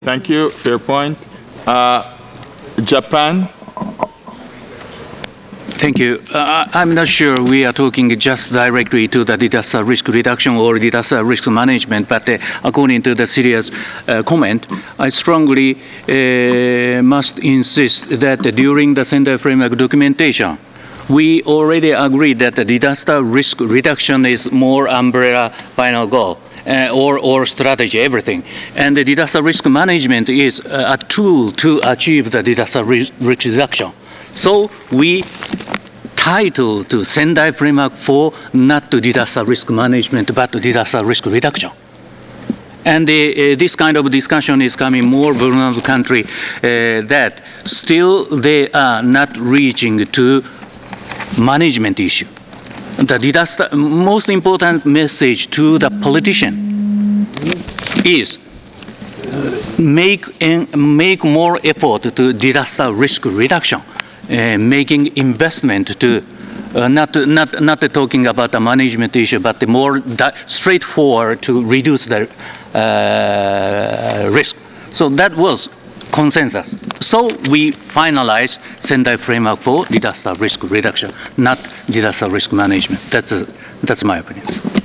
Thank you. Fair point. Japan. Thank you. I'm not sure we are talking just directly to the disaster risk reduction or disaster risk management, but according to the serious comment, I strongly must insist that during the Sendai Framework documentation, we already agreed that the disaster risk reduction is more umbrella final goal. Or strategy, everything. And the disaster risk management is a tool to achieve the disaster risk reduction. So we title to Sendai Framework for not to disaster risk management, but to disaster risk reduction. And this kind of discussion is coming more vulnerable country that still they are not reaching to management issue. The disaster, most important message to the politician is make more effort to disaster risk reduction, making investment to not talking about the management issue, but the more straightforward to reduce the risk. So that was consensus. So we finalized Sendai Framework for disaster risk reduction, not disaster risk management. That's my opinion.